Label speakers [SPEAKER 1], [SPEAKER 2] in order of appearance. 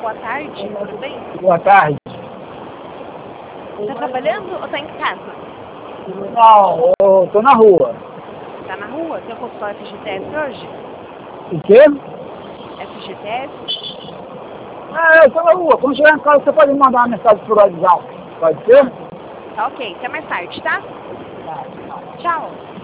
[SPEAKER 1] Boa tarde, tudo bem?
[SPEAKER 2] Boa tarde.
[SPEAKER 1] Tá trabalhando ou tá em casa?
[SPEAKER 2] Não, eu tô na rua.
[SPEAKER 1] Tá na rua? Tem um consultório FGTS hoje?
[SPEAKER 2] O quê?
[SPEAKER 1] FGTS?
[SPEAKER 2] Eu tô na rua. Quando chegar em casa, você pode me mandar uma mensagem por WhatsApp. Pode ser?
[SPEAKER 1] Tá ok, até mais tarde, tá?
[SPEAKER 2] Tá.
[SPEAKER 1] Tchau.